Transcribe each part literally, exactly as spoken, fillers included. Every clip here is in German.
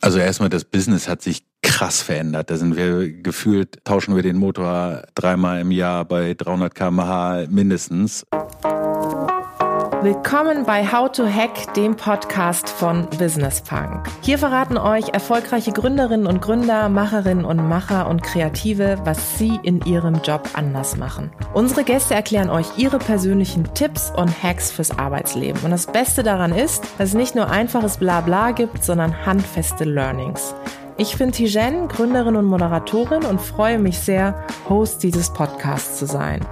Also erstmal, das Business hat sich krass verändert. Da sind wir gefühlt, tauschen wir den Motor dreimal im Jahr bei dreihundert Kilometer pro Stunde mindestens. Willkommen bei How to Hack, dem Podcast von Business Punk. Hier verraten euch erfolgreiche Gründerinnen und Gründer, Macherinnen und Macher und Kreative, was sie in ihrem Job anders machen. Unsere Gäste erklären euch ihre persönlichen Tipps und Hacks fürs Arbeitsleben. Und das Beste daran ist, dass es nicht nur einfaches Blabla gibt, sondern handfeste Learnings. Ich bin Tijen, Gründerin und Moderatorin und freue mich sehr, Host dieses Podcasts zu sein.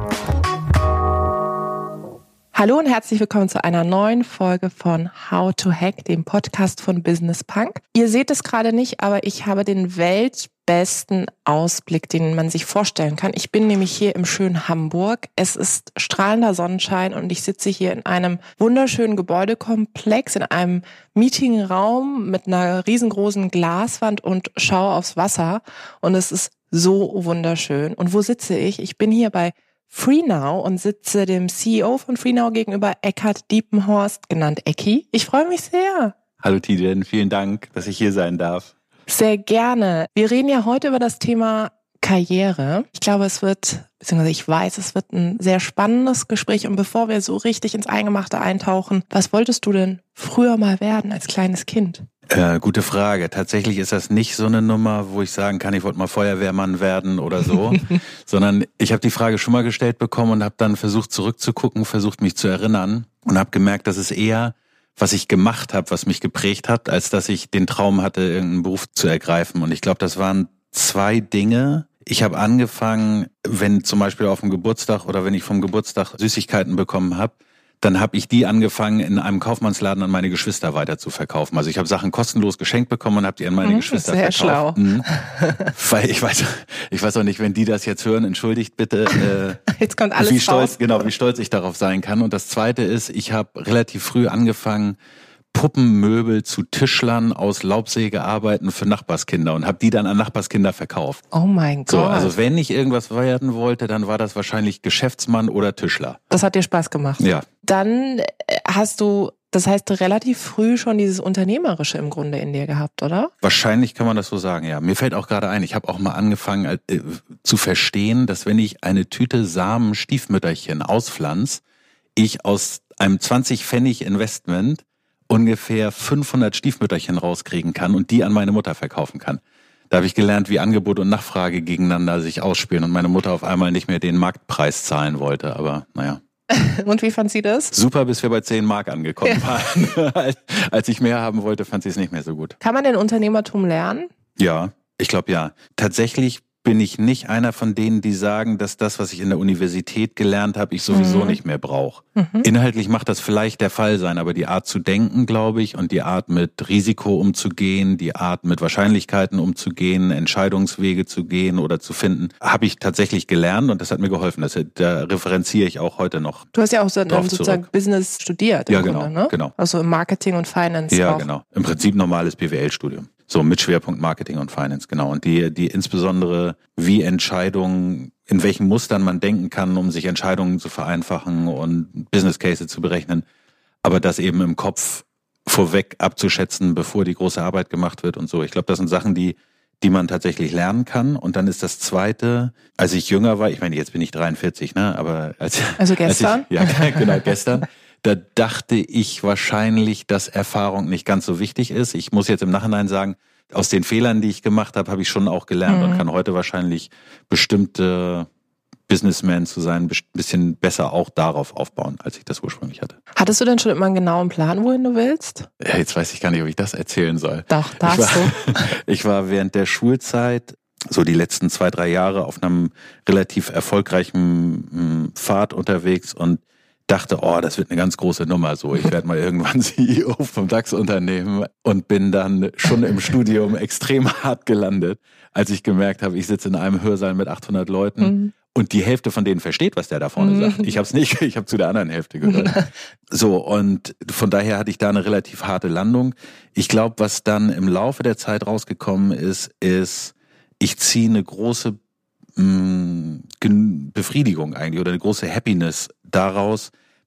Hallo und herzlich willkommen zu einer neuen Folge von How to Hack, dem Podcast von Business Punk. Ihr seht es gerade nicht, aber ich habe den weltbesten Ausblick, den man sich vorstellen kann. Ich bin nämlich hier im schönen Hamburg. Es ist strahlender Sonnenschein und ich sitze hier in einem wunderschönen Gebäudekomplex, in einem Meetingraum mit einer riesengroßen Glaswand und schaue aufs Wasser. Und es ist so wunderschön. Und wo sitze ich? Ich bin hier bei Freenow und sitze dem C E O von Freenow gegenüber, Eckhard Diepenhorst, genannt Ecki. Ich freue mich sehr. Hallo Tijen, vielen Dank, dass ich hier sein darf. Sehr gerne. Wir reden ja heute über das Thema Karriere. Ich glaube, es wird, beziehungsweise ich weiß, es wird ein sehr spannendes Gespräch. Und bevor wir so richtig ins Eingemachte eintauchen, was wolltest du denn früher mal werden als kleines Kind? Äh, gute Frage. Tatsächlich ist das nicht so eine Nummer, wo ich sagen kann, ich wollte mal Feuerwehrmann werden oder so, sondern ich habe die Frage schon mal gestellt bekommen und habe dann versucht zurückzugucken, versucht mich zu erinnern und habe gemerkt, dass es eher, was ich gemacht habe, was mich geprägt hat, als dass ich den Traum hatte, irgendeinen Beruf zu ergreifen. Und ich glaube, das waren zwei Dinge. Ich habe angefangen, wenn zum Beispiel auf dem Geburtstag oder wenn ich vom Geburtstag Süßigkeiten bekommen habe, dann habe ich die angefangen, in einem Kaufmannsladen an meine Geschwister weiter zu verkaufen. Also ich habe Sachen kostenlos geschenkt bekommen und habe die an meine hm, Geschwister sehr verkauft. Sehr schlau. Mhm. Weil ich weiß, ich weiß auch nicht, wenn die das jetzt hören, entschuldigt bitte, äh, jetzt kommt alles wie stolz, raus. genau, wie stolz ich darauf sein kann. Und das Zweite ist, ich habe relativ früh angefangen, Puppenmöbel zu Tischlern aus Laubsägearbeiten für Nachbarskinder und habe die dann an Nachbarskinder verkauft. Oh mein Gott. So, also wenn ich irgendwas werden wollte, dann war das wahrscheinlich Geschäftsmann oder Tischler. Das hat dir Spaß gemacht. Ja. Dann hast du, das heißt, relativ früh schon dieses Unternehmerische im Grunde in dir gehabt, oder? Wahrscheinlich kann man das so sagen, ja. Mir fällt auch gerade ein, ich habe auch mal angefangen äh, zu verstehen, dass wenn ich eine Tüte Samen Stiefmütterchen auspflanze, ich aus einem zwanzig Pfennig Investment ungefähr fünfhundert Stiefmütterchen rauskriegen kann und die an meine Mutter verkaufen kann. Da habe ich gelernt, wie Angebot und Nachfrage gegeneinander sich ausspielen und meine Mutter auf einmal nicht mehr den Marktpreis zahlen wollte, aber naja. Und wie fand sie das? Super, bis wir bei zehn Mark angekommen ja. waren. Als ich mehr haben wollte, fand sie es nicht mehr so gut. Kann man denn Unternehmertum lernen? Ja, ich glaube ja. Tatsächlich bin ich nicht einer von denen, die sagen, dass das, was ich in der Universität gelernt habe, ich sowieso mhm. nicht mehr brauche. Mhm. Inhaltlich macht das vielleicht der Fall sein, aber die Art zu denken, glaube ich, und die Art mit Risiko umzugehen, die Art mit Wahrscheinlichkeiten umzugehen, Entscheidungswege zu gehen oder zu finden, habe ich tatsächlich gelernt und das hat mir geholfen. Das, da referenziere ich auch heute noch. Du hast ja auch so, sozusagen zurück. Business studiert. Ja, im genau, Grunde, ne? genau. Also im Marketing und Finance. Ja, auch. genau. Im Prinzip normales B W L-Studium. So, mit Schwerpunkt Marketing und Finance, genau. Und die, die insbesondere, wie Entscheidungen, in welchen Mustern man denken kann, um sich Entscheidungen zu vereinfachen und Business Cases zu berechnen. Aber das eben im Kopf vorweg abzuschätzen, bevor die große Arbeit gemacht wird und so. Ich glaube, das sind Sachen, die, die man tatsächlich lernen kann. Und dann ist das Zweite, als ich jünger war, ich meine, jetzt bin ich dreiundvierzig, ne, aber als, also gestern? Als ich, ja, genau, gestern. Da dachte ich wahrscheinlich, dass Erfahrung nicht ganz so wichtig ist. Ich muss jetzt im Nachhinein sagen, aus den Fehlern, die ich gemacht habe, habe ich schon auch gelernt mhm. und kann heute wahrscheinlich bestimmte Businessman zu sein, ein bisschen besser auch darauf aufbauen, als ich das ursprünglich hatte. Hattest du denn schon immer einen genauen Plan, wohin du willst? Ja, jetzt weiß ich gar nicht, ob ich das erzählen soll. Doch, darfst ich war, du. Ich war während der Schulzeit so die letzten zwei, drei Jahre auf einem relativ erfolgreichen Pfad unterwegs und dachte, oh, das wird eine ganz große Nummer, so, ich werde mal irgendwann C E O vom DAX-Unternehmen und bin dann schon im Studium extrem hart gelandet, als ich gemerkt habe, ich sitze in einem Hörsaal mit achthundert Leuten mhm. und die Hälfte von denen versteht, was der da vorne mhm. sagt. Ich habe es nicht, ich habe zu der anderen Hälfte gehört. So, und von daher hatte ich da eine relativ harte Landung. Ich glaube, was dann im Laufe der Zeit rausgekommen ist, ist, ich ziehe eine große mh, Befriedigung eigentlich oder eine große Happiness daraus,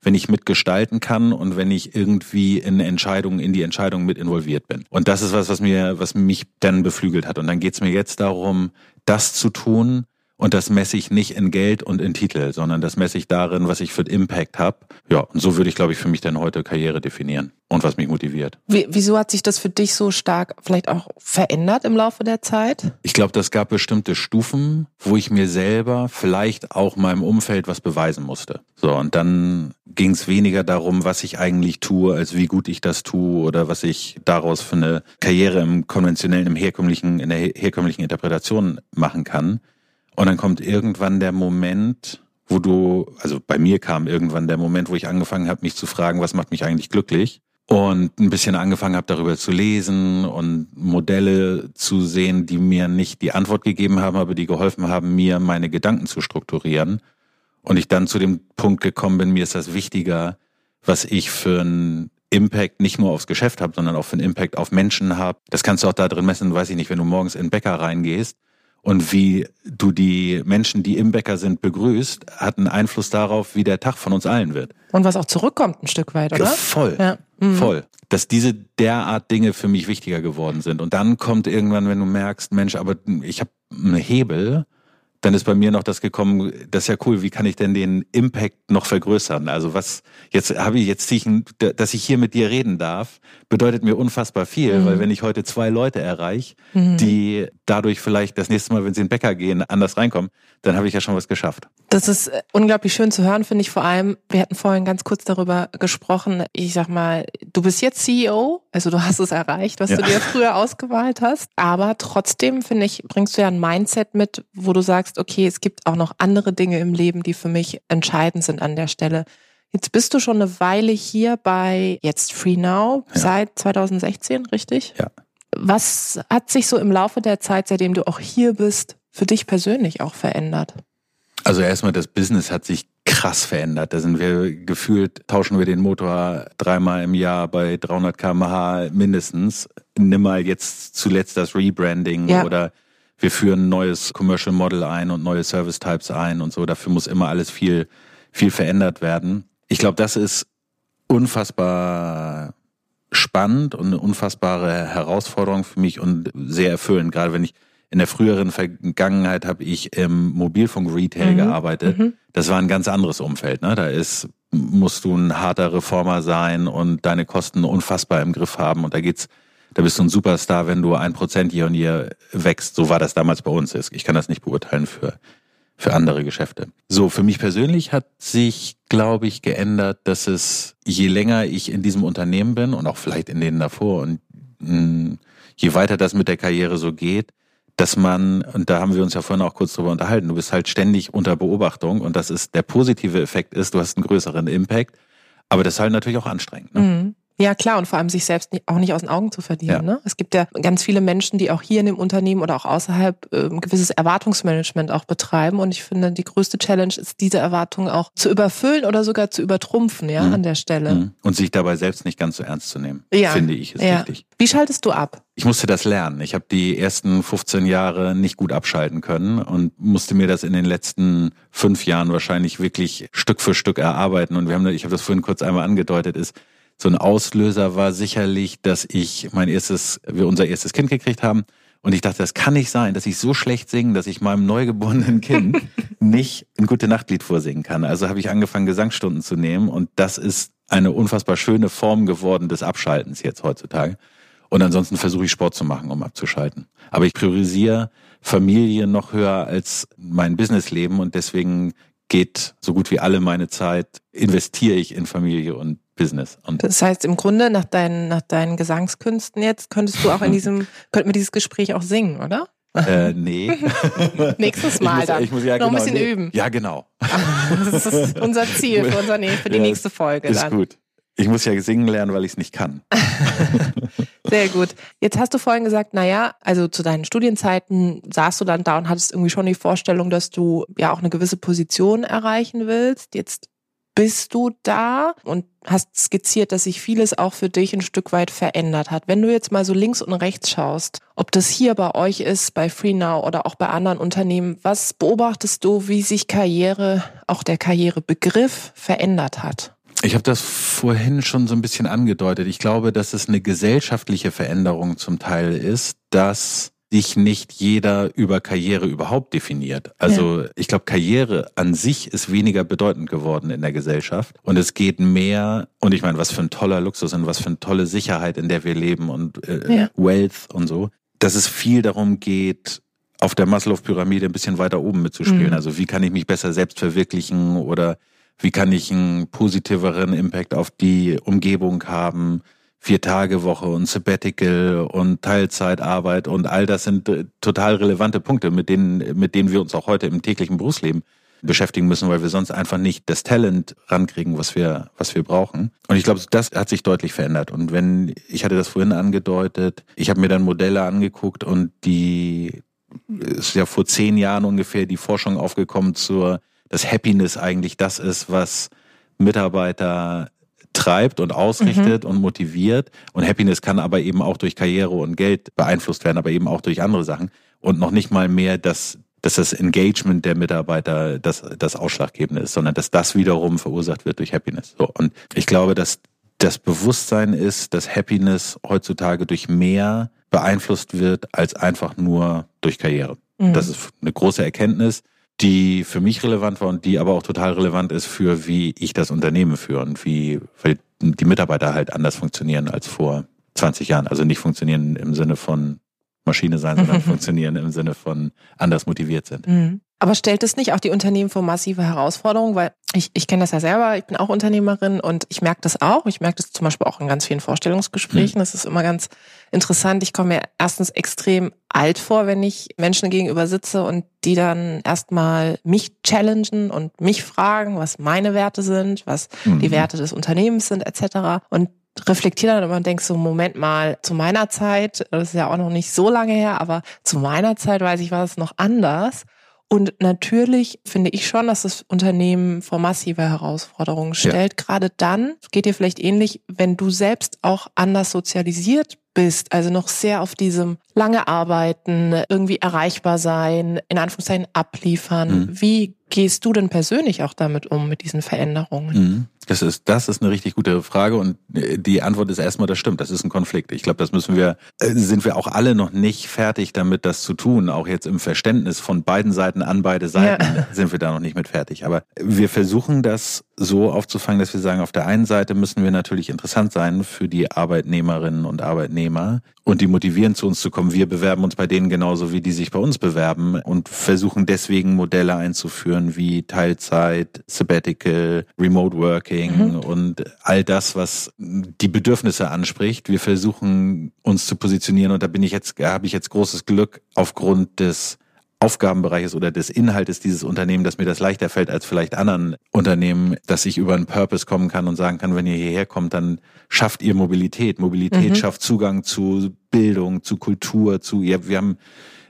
wenn ich mitgestalten kann und wenn ich irgendwie in Entscheidungen, in die Entscheidungen mit involviert bin. Und das ist was, was mir, was mich dann beflügelt hat. Und dann geht's mir jetzt darum, das zu tun. Und das messe ich nicht in Geld und in Titel, sondern das messe ich darin, was ich für einen Impact habe. Ja, und so würde ich, glaube ich, für mich dann heute Karriere definieren und was mich motiviert. Wie, wieso hat sich das für dich so stark vielleicht auch verändert im Laufe der Zeit? Ich glaube, das gab bestimmte Stufen, wo ich mir selber, vielleicht auch meinem Umfeld was beweisen musste. So, und dann ging es weniger darum, was ich eigentlich tue, als wie gut ich das tue oder was ich daraus für eine Karriere im konventionellen, im herkömmlichen, in der herkömmlichen Interpretation machen kann. Und dann kommt irgendwann der Moment, wo du, also bei mir kam irgendwann der Moment, wo ich angefangen habe, mich zu fragen, was macht mich eigentlich glücklich? Und ein bisschen angefangen habe, darüber zu lesen und Modelle zu sehen, die mir nicht die Antwort gegeben haben, aber die geholfen haben, mir meine Gedanken zu strukturieren. Und ich dann zu dem Punkt gekommen bin, mir ist das wichtiger, was ich für einen Impact nicht nur aufs Geschäft habe, sondern auch für einen Impact auf Menschen habe. Das kannst du auch da drin messen, weiß ich nicht, wenn du morgens in den Bäcker reingehst, und wie du die Menschen, die im Bäcker sind, begrüßt, hat einen Einfluss darauf, wie der Tag von uns allen wird. Und was auch zurückkommt ein Stück weit, oder? Voll, ja. mhm. voll. Dass diese derart Dinge für mich wichtiger geworden sind. Und dann kommt irgendwann, wenn du merkst, Mensch, aber ich habe einen Hebel, dann ist bei mir noch das gekommen, das ist ja cool, wie kann ich denn den Impact noch vergrößern? Also was, jetzt habe ich, jetzt ziehe ich, ein, dass ich hier mit dir reden darf, bedeutet mir unfassbar viel, mhm. weil wenn ich heute zwei Leute erreiche, mhm. die dadurch vielleicht das nächste Mal, wenn sie in den Bäcker gehen, anders reinkommen, dann habe ich ja schon was geschafft. Das ist unglaublich schön zu hören, finde ich vor allem. Wir hatten vorhin ganz kurz darüber gesprochen. Ich sag mal, du bist jetzt C E O, also du hast es erreicht, was ja. du dir früher ausgewählt hast. Aber trotzdem, finde ich, bringst du ja ein Mindset mit, wo du sagst, okay, es gibt auch noch andere Dinge im Leben, die für mich entscheidend sind an der Stelle. Jetzt bist du schon eine Weile hier bei jetzt FreeNow, ja. seit zwanzig sechzehn, richtig? Ja. Was hat sich so im Laufe der Zeit, seitdem du auch hier bist, für dich persönlich auch verändert? Also erstmal, das Business hat sich krass verändert. Da sind wir gefühlt, tauschen wir den Motor dreimal im Jahr bei dreihundert Kilometer pro Stunde mindestens. Nimm mal jetzt zuletzt das Rebranding ja. oder wir führen ein neues Commercial Model ein und neue Service Types ein und so. Dafür muss immer alles viel, viel verändert werden. Ich glaube, das ist unfassbar spannend und eine unfassbare Herausforderung für mich und sehr erfüllend. Gerade wenn ich in der früheren Vergangenheit habe ich im Mobilfunk-Retail mhm. gearbeitet. Mhm. Das war ein ganz anderes Umfeld. Ne? Da ist, musst du ein harter Reformer sein und deine Kosten unfassbar im Griff haben. Und da geht's, da bist du ein Superstar, wenn du ein Prozent hier und hier wächst. So war das damals bei uns. Ich kann das nicht beurteilen für für andere Geschäfte. So, für mich persönlich hat sich, glaube ich, geändert, dass es, je länger ich in diesem Unternehmen bin und auch vielleicht in denen davor und mh, je weiter das mit der Karriere so geht, dass man, und da haben wir uns ja vorhin auch kurz drüber unterhalten, du bist halt ständig unter Beobachtung und das ist, der positive Effekt ist, du hast einen größeren Impact, aber das ist halt natürlich auch anstrengend. Ne? Mhm. Ja, klar, und vor allem sich selbst auch nicht aus den Augen zu verlieren. Ja. Ne? Es gibt ja ganz viele Menschen, die auch hier in dem Unternehmen oder auch außerhalb äh, ein gewisses Erwartungsmanagement auch betreiben. Und ich finde, die größte Challenge ist, diese Erwartungen auch zu überfüllen oder sogar zu übertrumpfen, ja, mhm. an der Stelle. Mhm. Und sich dabei selbst nicht ganz so ernst zu nehmen, ja. finde ich, ist ja. wichtig. Wie schaltest du ab? Ich musste das lernen. Ich habe die ersten fünfzehn Jahre nicht gut abschalten können und musste mir das in den letzten fünf Jahren wahrscheinlich wirklich Stück für Stück erarbeiten. Und wir haben, ich habe das vorhin kurz einmal angedeutet, ist, so ein Auslöser war sicherlich, dass ich mein erstes, wir unser erstes Kind gekriegt haben und ich dachte, das kann nicht sein, dass ich so schlecht singe, dass ich meinem neugeborenen Kind nicht ein Gute-Nacht-Lied vorsingen kann. Also habe ich angefangen, Gesangsstunden zu nehmen und das ist eine unfassbar schöne Form geworden des Abschaltens jetzt heutzutage. Und ansonsten versuche ich Sport zu machen, um abzuschalten. Aber ich priorisiere Familie noch höher als mein Businessleben und deswegen geht so gut wie alle meine Zeit, investiere ich in Familie und Business. Und das heißt, im Grunde nach deinen, nach deinen Gesangskünsten jetzt könntest du auch in diesem, könnten wir dieses Gespräch auch singen, oder? Äh, nee. Nächstes Mal ich muss, dann. Ich muss ja noch genau, ein bisschen nee. üben. Ja, genau. Das ist unser Ziel für, unser, nee, für die ja, nächste Folge. Ist dann. gut. Ich muss ja singen lernen, weil ich es nicht kann. Sehr gut. Jetzt hast du vorhin gesagt, naja, also zu deinen Studienzeiten saßt du dann da und hattest irgendwie schon die Vorstellung, dass du ja auch eine gewisse Position erreichen willst. Jetzt bist du da und hast skizziert, dass sich vieles auch für dich ein Stück weit verändert hat. Wenn du jetzt mal so links und rechts schaust, ob das hier bei euch ist, bei FreeNow oder auch bei anderen Unternehmen, was beobachtest du, wie sich Karriere, auch der Karrierebegriff verändert hat? Ich habe das vorhin schon so ein bisschen angedeutet. Ich glaube, dass es eine gesellschaftliche Veränderung zum Teil ist, dass sich nicht jeder über Karriere überhaupt definiert. Also ja. ich glaube, Karriere an sich ist weniger bedeutend geworden in der Gesellschaft. Und es geht mehr, und ich meine, was für ein toller Luxus und was für eine tolle Sicherheit, in der wir leben und äh, ja. Wealth und so, dass es viel darum geht, auf der Maslow-Pyramide ein bisschen weiter oben mitzuspielen. Mhm. Also wie kann ich mich besser selbst verwirklichen oder wie kann ich einen positiveren Impact auf die Umgebung haben? Vier-Tage-Woche und Sabbatical und Teilzeitarbeit und all das sind äh, total relevante Punkte, mit denen, mit denen wir uns auch heute im täglichen Berufsleben beschäftigen müssen, weil wir sonst einfach nicht das Talent rankriegen, was wir, was wir brauchen. Und ich glaube, das hat sich deutlich verändert. Und wenn, ich hatte das vorhin angedeutet, ich habe mir dann Modelle angeguckt und die ist ja vor zehn Jahren ungefähr die Forschung aufgekommen zur, dass Happiness eigentlich das ist, was Mitarbeiter treibt und ausrichtet mhm. und motiviert. Und Happiness kann aber eben auch durch Karriere und Geld beeinflusst werden, aber eben auch durch andere Sachen. Und noch nicht mal mehr, dass, dass das Engagement der Mitarbeiter das, das Ausschlaggebende ist, sondern dass das wiederum verursacht wird durch Happiness. So. Und ich glaube, dass das Bewusstsein ist, dass Happiness heutzutage durch mehr beeinflusst wird als einfach nur durch Karriere. Mhm. Das ist eine große Erkenntnis, die für mich relevant war und die aber auch total relevant ist für, wie ich das Unternehmen führe und wie, weil die Mitarbeiter halt anders funktionieren als vor zwanzig Jahren. Also nicht funktionieren im Sinne von Maschine sein, sondern funktionieren im Sinne von anders motiviert sind. Mhm. Aber stellt es nicht auch die Unternehmen vor massive Herausforderungen? Weil ich, ich kenne das ja selber, ich bin auch Unternehmerin und ich merke das auch. Ich merke das zum Beispiel auch in ganz vielen Vorstellungsgesprächen. Mhm. Das ist immer ganz interessant. Ich komme mir erstens extrem alt vor, wenn ich Menschen gegenüber sitze und die dann erstmal mich challengen und mich fragen, was meine Werte sind, was mhm. die Werte des Unternehmens sind et cetera. Und reflektiere dann immer und denke so, Moment mal, zu meiner Zeit, das ist ja auch noch nicht so lange her, aber zu meiner Zeit, weiß ich, war es noch anders. Und natürlich finde ich schon, dass das Unternehmen vor massive Herausforderungen stellt. Ja. Gerade dann, es geht dir vielleicht ähnlich, wenn du selbst auch anders sozialisiert bist, also noch sehr auf diesem lange Arbeiten, irgendwie erreichbar sein, in Anführungszeichen abliefern. Mhm. Wie gehst du denn persönlich auch damit um, mit diesen Veränderungen? Mhm. Das ist, das ist eine richtig gute Frage und die Antwort ist erstmal, das stimmt, das ist ein Konflikt. Ich glaube, das müssen wir, sind wir auch alle noch nicht fertig damit, das zu tun. Auch jetzt im Verständnis von beiden Seiten an beide Seiten ja. sind wir da noch nicht mit fertig. Aber wir versuchen das so aufzufangen, dass wir sagen, auf der einen Seite müssen wir natürlich interessant sein für die Arbeitnehmerinnen und Arbeitnehmer und die motivieren, zu uns zu kommen. Wir bewerben uns bei denen genauso, wie die sich bei uns bewerben und versuchen deswegen Modelle einzuführen wie Teilzeit, Sabbatical, Remote Working mhm. und all das, was die Bedürfnisse anspricht. Wir versuchen uns zu positionieren und da bin ich jetzt, habe ich jetzt großes Glück aufgrund des Aufgabenbereiches oder des Inhaltes dieses Unternehmens, dass mir das leichter fällt als vielleicht anderen Unternehmen, dass ich über einen Purpose kommen kann und sagen kann, wenn ihr hierher kommt, dann schafft ihr Mobilität. Mobilität mhm. schafft Zugang zu Bildung, zu Kultur, zu, ja, wir haben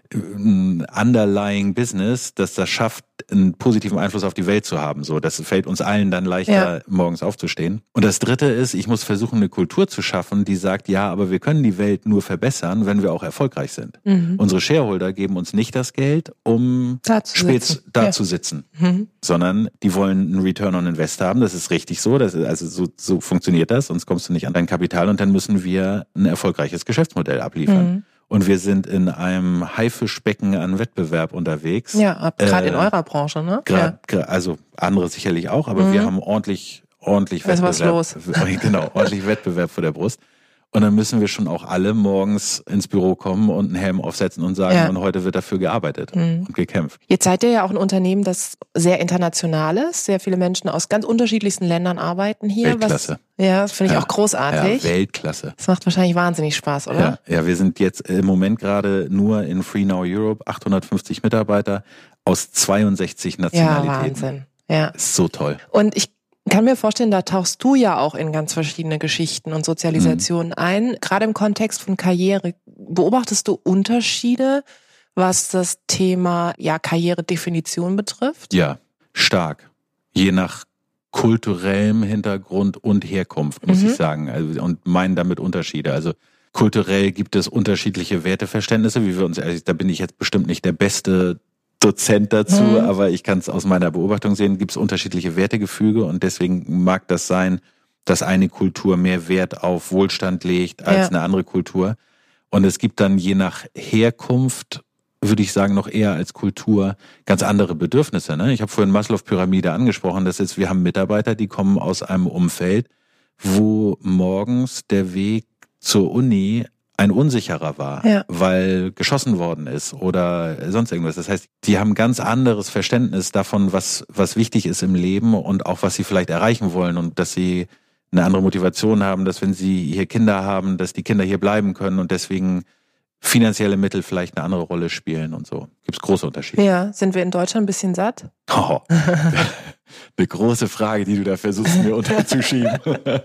ein underlying Business, dass das schafft, einen positiven Einfluss auf die Welt zu haben. So, das fällt uns allen dann leichter, ja. morgens aufzustehen. Und das Dritte ist, ich muss versuchen, eine Kultur zu schaffen, die sagt, ja, aber wir können die Welt nur verbessern, wenn wir auch erfolgreich sind. Mhm. Unsere Shareholder geben uns nicht das Geld, um da zu spät sitzen, da ja. zu sitzen mhm. sondern die wollen einen Return on Invest haben. Das ist richtig so. Das ist, also so, so funktioniert das, sonst kommst du nicht an dein Kapital und dann müssen wir ein erfolgreiches Geschäftsmodell abliefern. Mhm. Und wir sind in einem Haifischbecken an Wettbewerb unterwegs. Ja, gerade äh, in eurer Branche, ne? Grad, ja. Also andere sicherlich auch, aber mhm. wir haben ordentlich, ordentlich Wettbewerb. Was los? Genau, ordentlich Wettbewerb vor der Brust. Und dann müssen wir schon auch alle morgens ins Büro kommen und einen Helm aufsetzen und sagen, ja. und heute wird dafür gearbeitet mhm. und gekämpft. Jetzt seid ihr ja auch ein Unternehmen, das sehr international ist. Sehr viele Menschen aus ganz unterschiedlichsten Ländern arbeiten hier. Weltklasse. Was, ja, das finde ich ja. auch großartig. Ja, Weltklasse. Das macht wahrscheinlich wahnsinnig Spaß, oder? Ja, ja, wir sind jetzt im Moment gerade nur in Free Now Europe, achthundertfünfzig Mitarbeiter aus zweiundsechzig Nationalitäten. Ja, Wahnsinn. Ja. Ist so toll. Und ich kann mir vorstellen, da tauchst du ja auch in ganz verschiedene Geschichten und Sozialisationen mhm. ein. Gerade im Kontext von Karriere. Beobachtest du Unterschiede, was das Thema ja Karrieredefinition betrifft? Ja, stark. Je nach kulturellem Hintergrund und Herkunft, muss mhm. ich sagen. Also, und meinen damit Unterschiede. Also kulturell gibt es unterschiedliche Werteverständnisse, wie wir uns, also da bin ich jetzt bestimmt nicht der beste Dozent dazu, Mhm. aber ich kann es aus meiner Beobachtung sehen, gibt es unterschiedliche Wertegefüge und deswegen mag das sein, dass eine Kultur mehr Wert auf Wohlstand legt als Ja. eine andere Kultur. Und es gibt dann je nach Herkunft, würde ich sagen, noch eher als Kultur ganz andere Bedürfnisse. Ne? Ich habe vorhin Maslow-Pyramide angesprochen. Das ist, wir haben Mitarbeiter, die kommen aus einem Umfeld, wo morgens der Weg zur Uni ein unsicherer war, Ja. weil geschossen worden ist oder sonst irgendwas. Das heißt, die haben ganz anderes Verständnis davon, was, was wichtig ist im Leben und auch was sie vielleicht erreichen wollen und dass sie eine andere Motivation haben, dass wenn sie hier Kinder haben, dass die Kinder hier bleiben können und deswegen finanzielle Mittel vielleicht eine andere Rolle spielen und so. Gibt es große Unterschiede. Ja, sind wir in Deutschland ein bisschen satt? Oh, eine große Frage, die du da versuchst, mir unterzuschieben.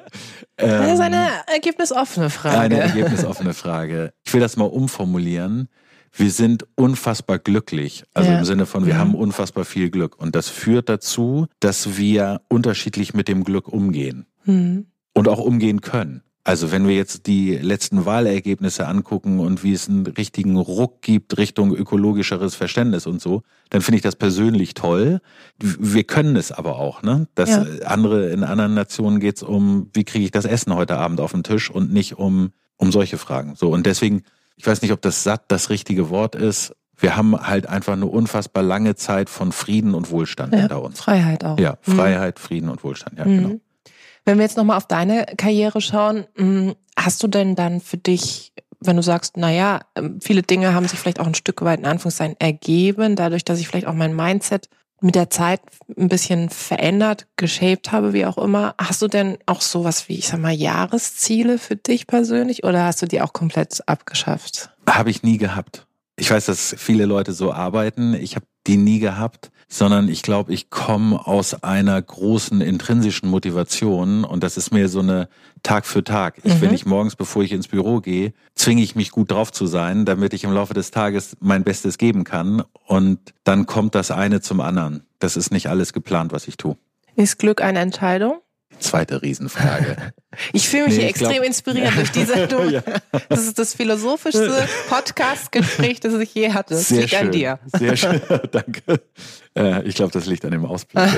Das ist eine ergebnisoffene Frage. Eine ergebnisoffene Frage. Ich will das mal umformulieren. Wir sind unfassbar glücklich. Also Ja. im Sinne von, wir Mhm. haben unfassbar viel Glück. Und das führt dazu, dass wir unterschiedlich mit dem Glück umgehen. Mhm. Und auch umgehen können. Also wenn wir jetzt die letzten Wahlergebnisse angucken und wie es einen richtigen Ruck gibt Richtung ökologischeres Verständnis und so, dann finde ich das persönlich toll. Wir können es aber auch, ne? Das Ja. andere, in anderen Nationen geht es um, wie kriege ich das Essen heute Abend auf den Tisch und nicht um, um solche Fragen. So, und deswegen, ich weiß nicht, ob das satt das richtige Wort ist. Wir haben halt einfach eine unfassbar lange Zeit von Frieden und Wohlstand Ja. hinter uns. Freiheit auch. Ja, Freiheit, Frieden und Wohlstand, ja, genau. Mhm. Wenn wir jetzt nochmal auf deine Karriere schauen, mh, hast du denn dann für dich, wenn du sagst, naja, viele Dinge haben sich vielleicht auch ein Stück weit in Anführungszeichen ergeben, dadurch, dass ich vielleicht auch mein Mindset mit der Zeit ein bisschen verändert, geshaped habe, wie auch immer. Hast du denn auch sowas wie, ich sag mal, Jahresziele für dich persönlich oder hast du die auch komplett abgeschafft? Habe ich nie gehabt. Ich weiß, dass viele Leute so arbeiten. Ich habe die nie gehabt, sondern ich glaube, ich komme aus einer großen intrinsischen Motivation und das ist mir so eine Tag für Tag. Ich, Mhm. wenn ich morgens, bevor ich ins Büro gehe, zwinge ich mich gut drauf zu sein, damit ich im Laufe des Tages mein Bestes geben kann und dann kommt das eine zum anderen. Das ist nicht alles geplant, was ich tue. Ist Glück eine Entscheidung? Zweite Riesenfrage. Ich fühle mich Nee, hier ich extrem glaub- inspiriert durch diese Sendung. Ja. Das ist das philosophischste Podcast-Gespräch, das ich je hatte. Das Sehr liegt schön. an dir. Sehr schön, danke. Äh, ich glaube, das liegt an dem Ausblick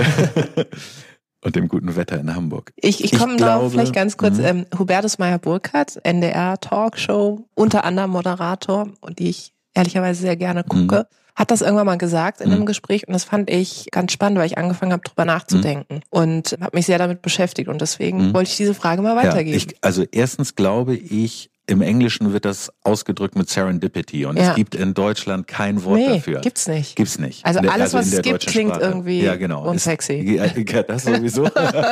und dem guten Wetter in Hamburg. Ich, ich Ich komme noch glaube- vielleicht ganz kurz, Mhm. ähm, Hubertus Meyer-Burkhardt, N D R-Talkshow, unter anderem Moderator, und die ich ehrlicherweise sehr gerne gucke, hat das irgendwann mal gesagt in einem Mhm. Gespräch und das fand ich ganz spannend, weil ich angefangen habe, drüber nachzudenken und habe mich sehr damit beschäftigt und deswegen Mhm. wollte ich diese Frage mal weitergeben. Ja, ich, also erstens glaube ich, im Englischen wird das ausgedrückt mit Serendipity und Ja. es gibt in Deutschland kein Wort nee, dafür. gibt's nicht. Gibt's nicht. Also In der- alles, was in der es gibt, deutschen klingt Sprache. irgendwie ja, genau. unsexy. Es, ja, das sowieso.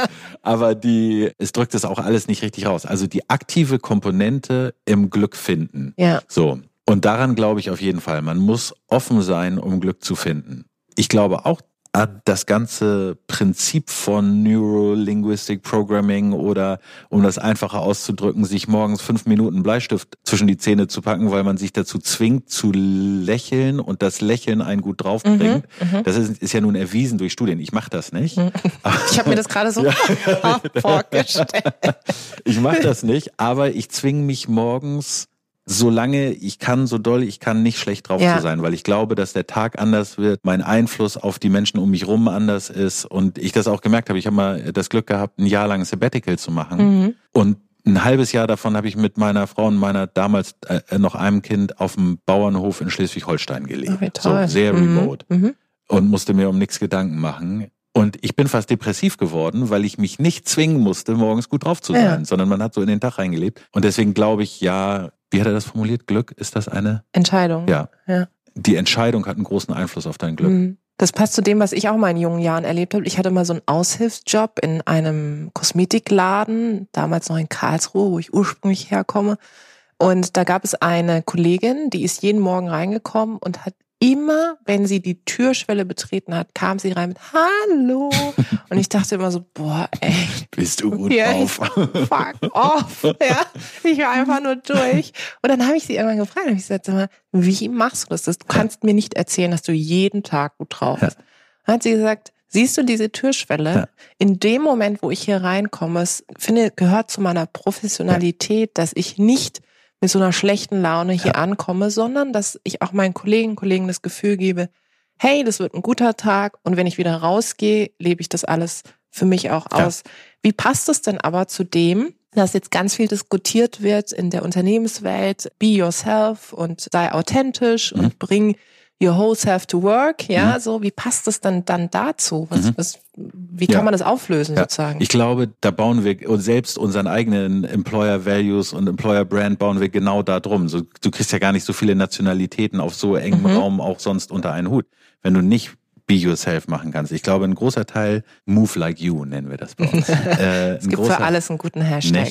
Aber die, es drückt es auch alles nicht richtig raus. Also die aktive Komponente im Glück finden. Ja. So. Und daran glaube ich auf jeden Fall. Man muss offen sein, um Glück zu finden. Ich glaube auch an das ganze Prinzip von Neurolinguistic Programming oder, um das einfacher auszudrücken, sich morgens fünf Minuten Bleistift zwischen die Zähne zu packen, weil man sich dazu zwingt zu lächeln und das Lächeln einen gut draufbringt. Mhm, Das ist, ist ja nun erwiesen durch Studien. Ich mache das nicht. Ich habe mir das gerade so vorgestellt. Ich mache das nicht, aber ich zwinge mich morgens, solange ich kann, so doll ich kann, nicht schlecht drauf Ja. zu sein, weil ich glaube, dass der Tag anders wird, mein Einfluss auf die Menschen um mich rum anders ist und ich das auch gemerkt habe. Ich habe mal das Glück gehabt, ein Jahr lang Sabbatical zu machen Mhm. und ein halbes Jahr davon habe ich mit meiner Frau und meiner damals äh, noch einem Kind auf dem Bauernhof in Schleswig-Holstein gelebt. Ach, wie toll. So sehr Mhm. remote Mhm. und musste mir um nichts Gedanken machen. Und ich bin fast depressiv geworden, weil ich mich nicht zwingen musste, morgens gut drauf zu Ja. sein, sondern man hat so in den Tag reingelebt. Und deswegen glaube ich, ja, wie hat er das formuliert? Glück, ist das eine? Entscheidung. Ja. Ja. Die Entscheidung hat einen großen Einfluss auf dein Glück. Mhm. Das passt zu dem, was ich auch mal in jungen Jahren erlebt habe. Ich hatte mal so einen Aushilfsjob in einem Kosmetikladen, damals noch in Karlsruhe, wo ich ursprünglich herkomme. Und da gab es eine Kollegin, die ist jeden Morgen reingekommen und hat immer, wenn sie die Türschwelle betreten hat, kam sie rein mit Hallo. Und ich dachte immer so, boah, ey, Bist du gut Ja, drauf? fuck off. Ja, ich war einfach nur durch. Und dann habe ich sie irgendwann gefragt, habe ich gesagt, sag mal, wie machst du das? Du kannst mir nicht erzählen, dass du jeden Tag gut drauf bist. Dann hat sie gesagt, siehst du diese Türschwelle? Ja. In dem Moment, wo ich hier reinkomme, es finde, gehört zu meiner Professionalität, dass ich nicht mit so einer schlechten Laune hier Ja. ankomme, sondern dass ich auch meinen Kollegen, Kollegen das Gefühl gebe, hey, das wird ein guter Tag und wenn ich wieder rausgehe, lebe ich das alles für mich auch aus. Ja. Wie passt es denn aber zu dem, dass jetzt ganz viel diskutiert wird in der Unternehmenswelt, be yourself und sei authentisch mhm. und bring your whole self to work, ja, mhm. so, wie passt das dann, dann dazu? Was, mhm. was, wie kann ja. man das auflösen, ja. sozusagen? Ich glaube, da bauen wir selbst unseren eigenen Employer Values und Employer Brand bauen wir genau da drum. So, du kriegst ja gar nicht so viele Nationalitäten auf so engem mhm. Raum auch sonst unter einen Hut, wenn du nicht be yourself machen kannst. Ich glaube, ein großer Teil, move like you nennen wir das bei uns. äh, es gibt großer, für alles einen guten Hashtag.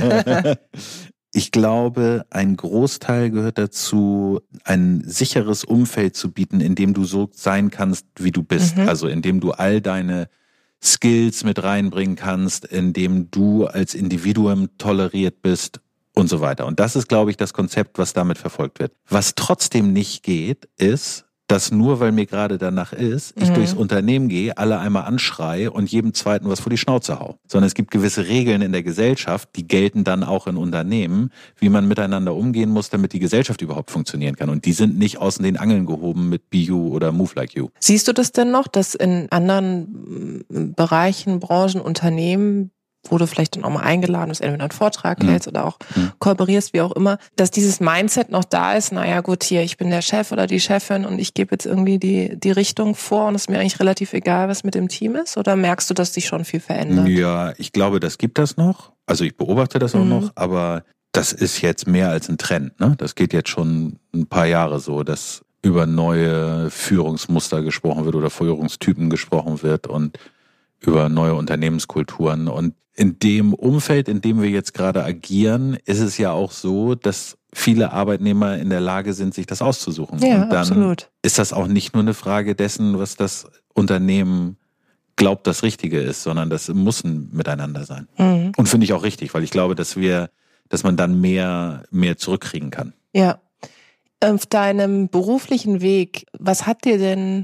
Ich glaube, ein Großteil gehört dazu, ein sicheres Umfeld zu bieten, in dem du so sein kannst, wie du bist. Mhm. Also in dem du all deine Skills mit reinbringen kannst, in dem du als Individuum toleriert bist und so weiter. Und das ist, glaube ich, das Konzept, was damit verfolgt wird. Was trotzdem nicht geht, ist, dass nur weil mir gerade danach ist, ich mhm. durchs Unternehmen gehe, alle einmal anschreie und jedem Zweiten was vor die Schnauze hau. Sondern es gibt gewisse Regeln in der Gesellschaft, die gelten dann auch in Unternehmen, wie man miteinander umgehen muss, damit die Gesellschaft überhaupt funktionieren kann. Und die sind nicht aus den Angeln gehoben mit Be You oder Move Like You. Siehst du das denn noch, dass in anderen Bereichen, Branchen, Unternehmen, wo du vielleicht dann auch mal eingeladen bist, entweder einen Vortrag mhm. hältst oder auch mhm. kooperierst, wie auch immer, dass dieses Mindset noch da ist, naja gut, hier, ich bin der Chef oder die Chefin und ich gebe jetzt irgendwie die die Richtung vor und es ist mir eigentlich relativ egal, was mit dem Team ist? Oder merkst du, dass sich schon viel verändert? Ja, ich glaube, das gibt das noch. Also ich beobachte das auch mhm. noch, aber das ist jetzt mehr als ein Trend. Ne? Das geht jetzt schon ein paar Jahre so, dass über neue Führungsmuster gesprochen wird oder Führungstypen gesprochen wird und über neue Unternehmenskulturen. Und in dem Umfeld, in dem wir jetzt gerade agieren, ist es ja auch so, dass viele Arbeitnehmer in der Lage sind, sich das auszusuchen. Ja, und dann absolut. Ist das auch nicht nur eine Frage dessen, was das Unternehmen glaubt, das Richtige ist, sondern das muss ein Miteinander sein. Mhm. Und finde ich auch richtig, weil ich glaube, dass wir, dass man dann mehr, mehr zurückkriegen kann. Ja. Auf deinem beruflichen Weg, was hat dir denn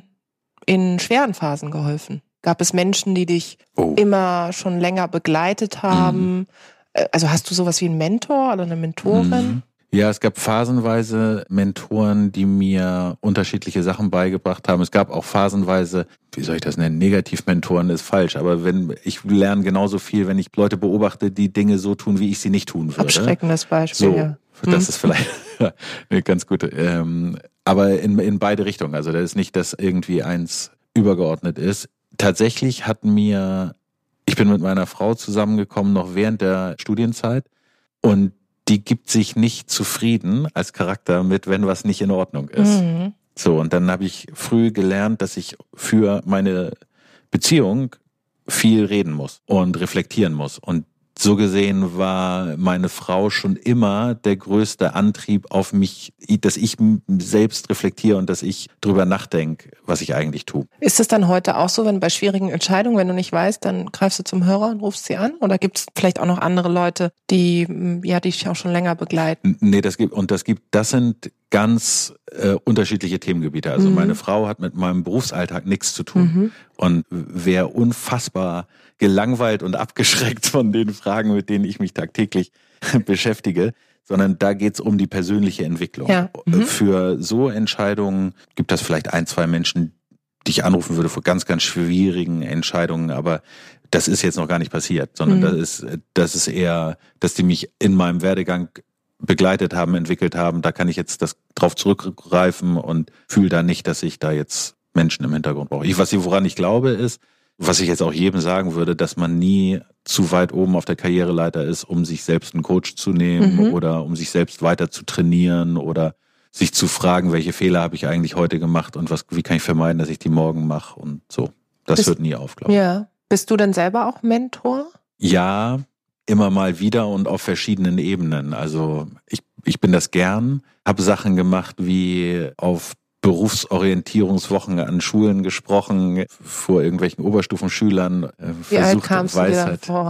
in schweren Phasen geholfen? Gab es Menschen, die dich oh. immer schon länger begleitet haben? Mhm. Also hast du sowas wie einen Mentor oder eine Mentorin? Mhm. Ja, es gab phasenweise Mentoren, die mir unterschiedliche Sachen beigebracht haben. Es gab auch phasenweise, wie soll ich das nennen, Negativ-Mentoren ist falsch, aber wenn ich lerne genauso viel, wenn ich Leute beobachte, die Dinge so tun, wie ich sie nicht tun würde. Abschreckendes Beispiel, so, ja. Das hm. ist vielleicht eine ganz gute. Ähm, aber in, in beide Richtungen. Also da ist nicht, dass irgendwie eins übergeordnet ist. Tatsächlich hat mir, ich bin mit meiner Frau zusammengekommen, noch während der Studienzeit, und die gibt sich nicht zufrieden als Charakter mit, wenn was nicht in Ordnung ist. Mhm. So, und dann habe ich früh gelernt, dass ich für meine Beziehung viel reden muss und reflektieren muss. Und so gesehen war meine Frau schon immer der größte Antrieb auf mich, dass ich selbst reflektiere und dass ich drüber nachdenke, was ich eigentlich tue. Ist es dann heute auch so, wenn bei schwierigen Entscheidungen, wenn du nicht weißt, dann greifst du zum Hörer und rufst sie an? Oder gibt es vielleicht auch noch andere Leute, die ja dich auch schon länger begleiten? Nee, das gibt, und das gibt, das sind ganz äh, unterschiedliche Themengebiete. Also mhm. meine Frau hat mit meinem Berufsalltag nichts zu tun mhm. und wäre unfassbar gelangweilt und abgeschreckt von den Fragen, mit denen ich mich tagtäglich beschäftige, sondern da geht's um die persönliche Entwicklung. Ja. Mhm. Für so Entscheidungen gibt es vielleicht ein, zwei Menschen, die ich anrufen würde für ganz, ganz schwierigen Entscheidungen, aber das ist jetzt noch gar nicht passiert, sondern mhm. das ist, das ist eher, dass die mich in meinem Werdegang begleitet haben, entwickelt haben. Da kann ich jetzt das drauf zurückgreifen und fühle da nicht, dass ich da jetzt Menschen im Hintergrund brauche. Ich, was ich, woran ich glaube, ist, was ich jetzt auch jedem sagen würde, dass man nie zu weit oben auf der Karriereleiter ist, um sich selbst einen Coach zu nehmen mhm. oder um sich selbst weiter zu trainieren oder sich zu fragen, welche Fehler habe ich eigentlich heute gemacht und was, wie kann ich vermeiden, dass ich die morgen mache und so. Das Bist, hört nie auf, glaube ich. Ja. Bist du denn selber auch Mentor? Ja, immer mal wieder und auf verschiedenen Ebenen. Also ich, ich bin das gern, habe Sachen gemacht wie auf Berufsorientierungswochen an Schulen gesprochen, vor irgendwelchen Oberstufenschülern. Äh, Wie alt kamst du dir dann vor?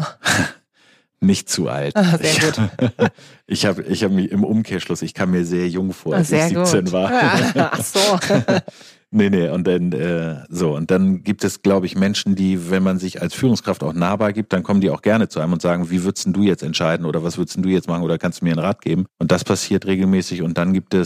Nicht zu alt. Ah, sehr gut. Ich habe ich hab mich im Umkehrschluss, ich kam mir sehr jung vor, als ich siebzehn gut. war. Ja, ach so. Nee, nee, und dann äh, so, und dann gibt es, glaube ich, Menschen, die, wenn man sich als Führungskraft auch nahbar gibt, dann kommen die auch gerne zu einem und sagen, wie würdest du jetzt entscheiden oder was würdest du jetzt machen oder kannst du mir einen Rat geben? Und das passiert regelmäßig. Und dann gibt es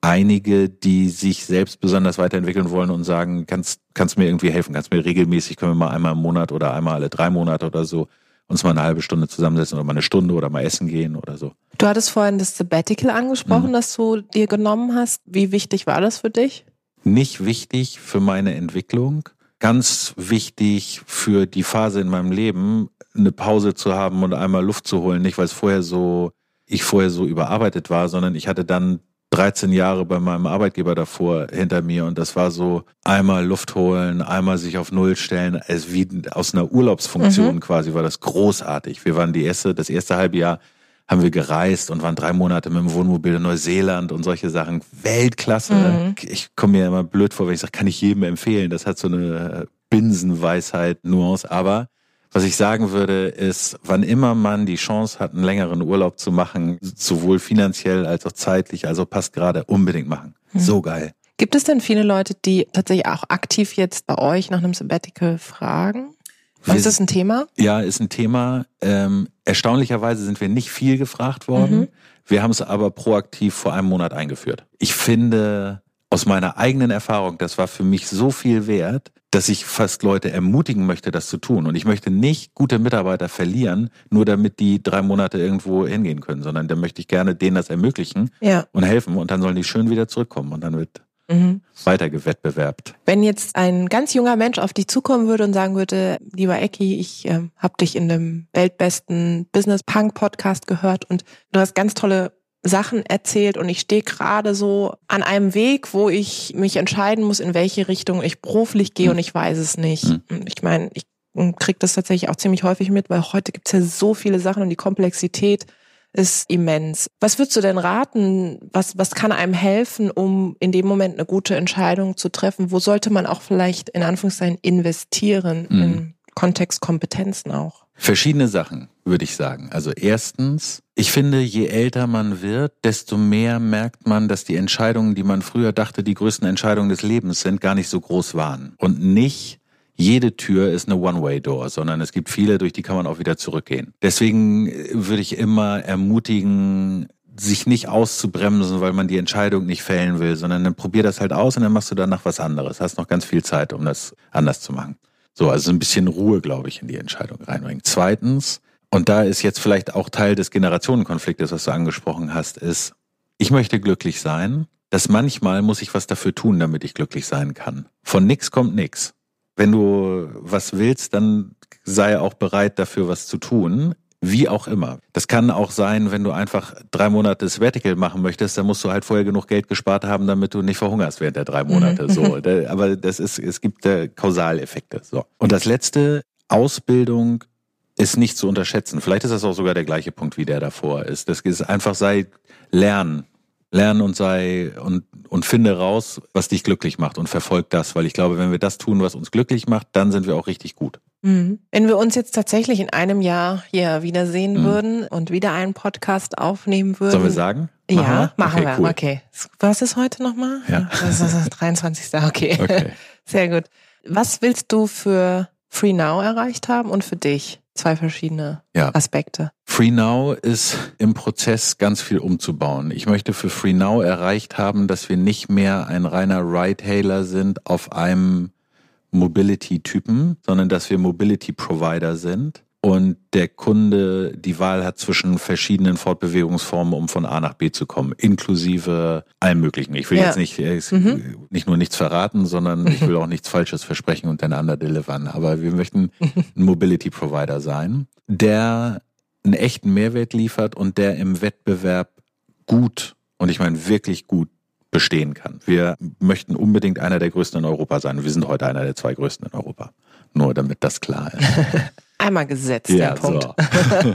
einige, die sich selbst besonders weiterentwickeln wollen und sagen, kannst, kannst mir irgendwie helfen, kannst mir regelmäßig, können wir mal einmal im Monat oder einmal alle drei Monate oder so uns mal eine halbe Stunde zusammensetzen oder mal eine Stunde oder mal essen gehen oder so. Du hattest vorhin das Sabbatical angesprochen, mhm. das du dir genommen hast. Wie wichtig war das für dich? Nicht wichtig für meine Entwicklung. Ganz wichtig für die Phase in meinem Leben, eine Pause zu haben und einmal Luft zu holen. Nicht, weil es vorher so, ich vorher so überarbeitet war, sondern ich hatte dann dreizehn Jahre bei meinem Arbeitgeber davor hinter mir und das war so einmal Luft holen, einmal sich auf Null stellen, also wie aus einer Urlaubsfunktion mhm. quasi war das großartig. Wir waren die erste, das erste halbe Jahr haben wir gereist und waren drei Monate mit dem Wohnmobil in Neuseeland und solche Sachen. Weltklasse. Mhm. Ich komme mir immer blöd vor, wenn ich sage, kann ich jedem empfehlen. Das hat so eine Binsenweisheit-Nuance, aber was ich sagen würde, ist, wann immer man die Chance hat, einen längeren Urlaub zu machen, sowohl finanziell als auch zeitlich, also passt gerade, unbedingt machen. Hm. So geil. Gibt es denn viele Leute, die tatsächlich auch aktiv jetzt bei euch nach einem Sabbatical fragen? Wir, ist das ein Thema? Ja, ist ein Thema. Ähm, erstaunlicherweise sind wir nicht viel gefragt worden. Mhm. Wir haben es aber proaktiv vor einem Monat eingeführt. Ich finde aus meiner eigenen Erfahrung, das war für mich so viel wert, dass ich fast Leute ermutigen möchte, das zu tun. Und ich möchte nicht gute Mitarbeiter verlieren, nur damit die drei Monate irgendwo hingehen können, sondern da möchte ich gerne denen das ermöglichen ja. und helfen. Und dann sollen die schön wieder zurückkommen und dann wird mhm. weiter gewettbewerbt. Wenn jetzt ein ganz junger Mensch auf dich zukommen würde und sagen würde, lieber Ecki, ich äh, habe dich in dem weltbesten Business-Punk-Podcast gehört und du hast ganz tolle Sachen erzählt und ich stehe gerade so an einem Weg, wo ich mich entscheiden muss, in welche Richtung ich beruflich gehe mhm. und ich weiß es nicht. Mhm. Ich meine, ich kriege das tatsächlich auch ziemlich häufig mit, weil heute gibt es ja so viele Sachen und die Komplexität ist immens. Was würdest du denn raten? Was, was kann einem helfen, um in dem Moment eine gute Entscheidung zu treffen? Wo sollte man auch vielleicht in Anführungszeichen investieren mhm. im Kontext Kompetenzen auch? Verschiedene Sachen, würde ich sagen. Also erstens, ich finde, je älter man wird, desto mehr merkt man, dass die Entscheidungen, die man früher dachte, die größten Entscheidungen des Lebens sind, gar nicht so groß waren. Und nicht jede Tür ist eine One-Way-Door, sondern es gibt viele, durch die kann man auch wieder zurückgehen. Deswegen würde ich immer ermutigen, sich nicht auszubremsen, weil man die Entscheidung nicht fällen will, sondern dann probier das halt aus und dann machst du danach was anderes. Hast noch ganz viel Zeit, um das anders zu machen. So, also ein bisschen Ruhe, glaube ich, in die Entscheidung reinbringen. Zweitens, und da ist jetzt vielleicht auch Teil des Generationenkonfliktes, was du angesprochen hast, ist, ich möchte glücklich sein, dass manchmal muss ich was dafür tun, damit ich glücklich sein kann. Von nix kommt nix. Wenn du was willst, dann sei auch bereit, dafür was zu tun. Wie auch immer. Das kann auch sein, wenn du einfach drei Monate Sabbatical machen möchtest, dann musst du halt vorher genug Geld gespart haben, damit du nicht verhungerst während der drei Monate. Mhm. So, aber das ist, es gibt äh, Kausaleffekte. So. Und das letzte, Ausbildung ist nicht zu unterschätzen. Vielleicht ist das auch sogar der gleiche Punkt, wie der davor ist. Das ist einfach, sei lernen. Lernen und sei und und finde raus, was dich glücklich macht und verfolg das, weil ich glaube, wenn wir das tun, was uns glücklich macht, dann sind wir auch richtig gut. Mhm. Wenn wir uns jetzt tatsächlich in einem Jahr hier wiedersehen mhm. würden und wieder einen Podcast aufnehmen würden. Sollen wir sagen? Machen ja, wir? machen okay, wir. Cool. Okay. Was ist heute nochmal? Ja. Das ist das dreiundzwanzigste Okay. okay. Sehr gut. Was willst du für Free Now erreicht haben und für dich? Zwei verschiedene ja. Aspekte. Free Now ist im Prozess ganz viel umzubauen. Ich möchte für Free Now erreicht haben, dass wir nicht mehr ein reiner Ride-Hailer sind auf einem Mobility-Typen, sondern dass wir Mobility-Provider sind und der Kunde die Wahl hat zwischen verschiedenen Fortbewegungsformen, um von A nach B zu kommen, inklusive allem Möglichen. Ich will ja. jetzt nicht, äh, mhm. nicht nur nichts verraten, sondern ich will auch nichts Falsches versprechen und dann underdelivern. Aber wir möchten ein Mobility-Provider sein, der einen echten Mehrwert liefert und der im Wettbewerb gut, und ich meine wirklich gut, bestehen kann. Wir möchten unbedingt einer der größten in Europa sein. Wir sind heute einer der zwei größten in Europa. Nur damit das klar ist. Einmal gesetzt, ja, der Punkt. So.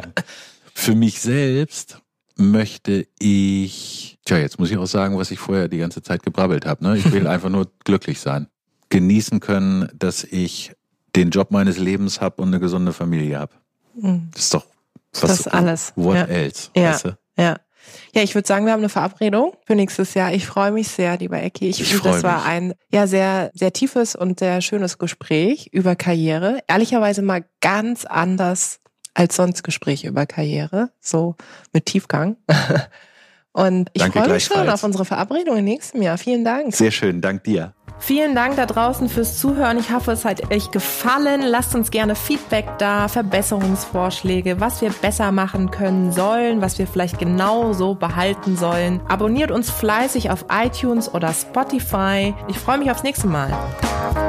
Für mich selbst möchte ich, tja, jetzt muss ich auch sagen, was ich vorher die ganze Zeit gebrabbelt habe. Ne? Ich will einfach nur glücklich sein. Genießen können, dass ich den Job meines Lebens habe und eine gesunde Familie habe. Das ist doch was, das ist alles. What ja. else? Ja. Weißt du? Ja. Ja, ich würde sagen, wir haben eine Verabredung für nächstes Jahr. Ich freue mich sehr, lieber Ecki. Ich, ich finde, das war mich. ein ja sehr, sehr tiefes und sehr schönes Gespräch über Karriere. Ehrlicherweise mal ganz anders als sonst Gespräche über Karriere, so mit Tiefgang. Und ich Danke freue mich schon gleichfalls. auf unsere Verabredung im nächsten Jahr. Vielen Dank. Sehr schön, dank dir. Vielen Dank da draußen fürs Zuhören. Ich hoffe, es hat euch gefallen. Lasst uns gerne Feedback da, Verbesserungsvorschläge, was wir besser machen können sollen, was wir vielleicht genau so behalten sollen. Abonniert uns fleißig auf iTunes oder Spotify. Ich freue mich aufs nächste Mal.